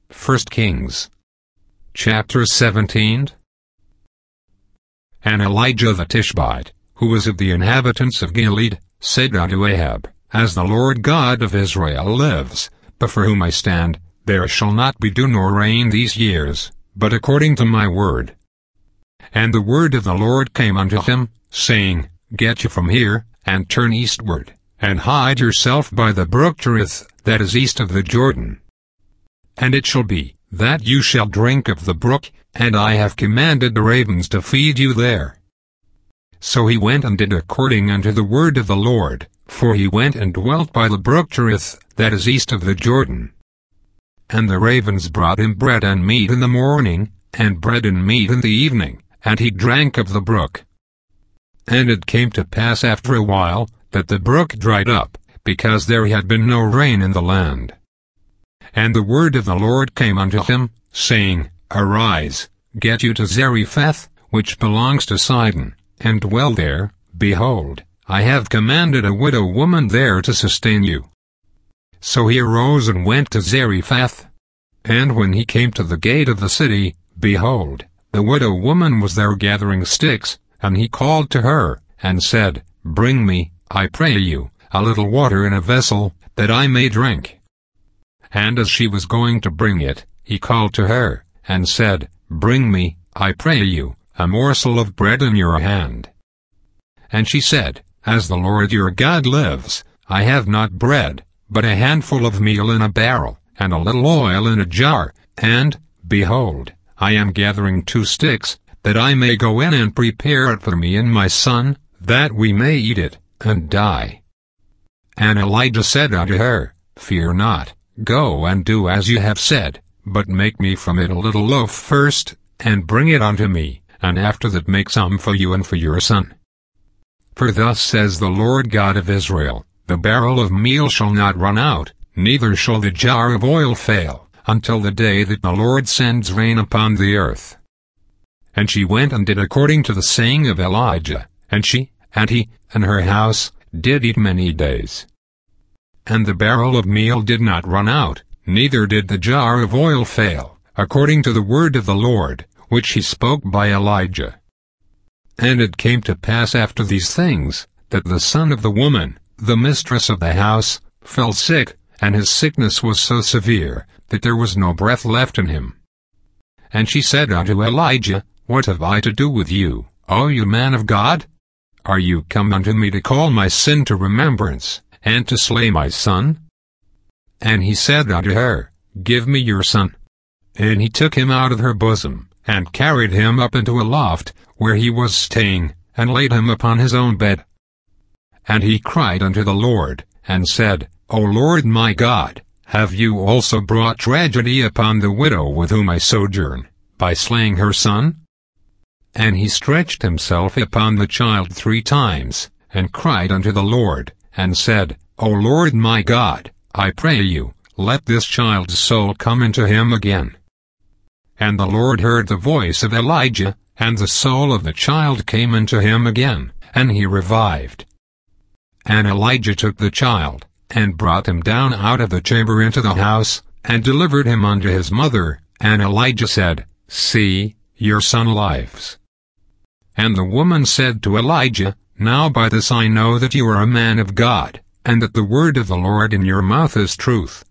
1 Kings chapter 17. And Elijah the Tishbite, who was of the inhabitants of Gilead, said unto Ahab, As the Lord God of Israel lives, before whom I stand, there shall not be dew nor rain these years, but according to my word. And the word of the Lord came unto him, saying, Get you from here, and turn eastward, and hide yourself by the brook Cherith, that is east of the Jordan. And it shall be, that you shall drink of the brook, and I have commanded the ravens to feed you there. So he went and did according unto the word of the Lord, for he went and dwelt by the brook Cherith, that is east of the Jordan. And the ravens brought him bread and meat in the morning, and bread and meat in the evening, and he drank of the brook. And it came to pass after a while, that the brook dried up, because there had been no rain in the land. And the word of the Lord came unto him, saying, Arise, get you to Zarephath, which belongs to Sidon, and dwell there. Behold, I have commanded a widow woman there to sustain you. So he arose and went to Zarephath. And when he came to the gate of the city, behold, the widow woman was there gathering sticks, and he called to her, and said, Bring me, I pray you, a little water in a vessel, that I may drink. And as she was going to bring it, he called to her, and said, Bring me, I pray you, a morsel of bread in your hand. And she said, As the Lord your God lives, I have not bread, but a handful of meal in a barrel, and a little oil in a jar, and, behold, I am gathering 2 sticks, that I may go in and prepare it for me and my son, that we may eat it, and die. And Elijah said unto her, Fear not, go and do as you have said, but make me from it a little loaf first, and bring it unto me, and after that make some for you and for your son. For thus says the Lord God of Israel, The barrel of meal shall not run out, neither shall the jar of oil fail, until the day that the Lord sends rain upon the earth. And she went and did according to the saying of Elijah, and she, and he, and her house, did eat many days. And the barrel of meal did not run out, neither did the jar of oil fail, according to the word of the Lord, which he spoke by Elijah. And it came to pass after these things, that the son of the woman, the mistress of the house, fell sick, and his sickness was so severe, that there was no breath left in him. And she said unto Elijah, What have I to do with you, O you man of God? Are you come unto me to call my sin to remembrance, and to slay my son? And he said unto her, Give me your son. And he took him out of her bosom, and carried him up into a loft, where he was staying, and laid him upon his own bed. And he cried unto the Lord, and said, O Lord my God, have you also brought tragedy upon the widow with whom I sojourn, by slaying her son? And he stretched himself upon the child 3 times, and cried unto the Lord, and said, O Lord my God, I pray you, let this child's soul come into him again. And the Lord heard the voice of Elijah, and the soul of the child came into him again, and he revived. And Elijah took the child, and brought him down out of the chamber into the house, and delivered him unto his mother, and Elijah said, See, your son lives. And the woman said to Elijah, Now by this I know that you are a man of God, and that the word of the Lord in your mouth is truth.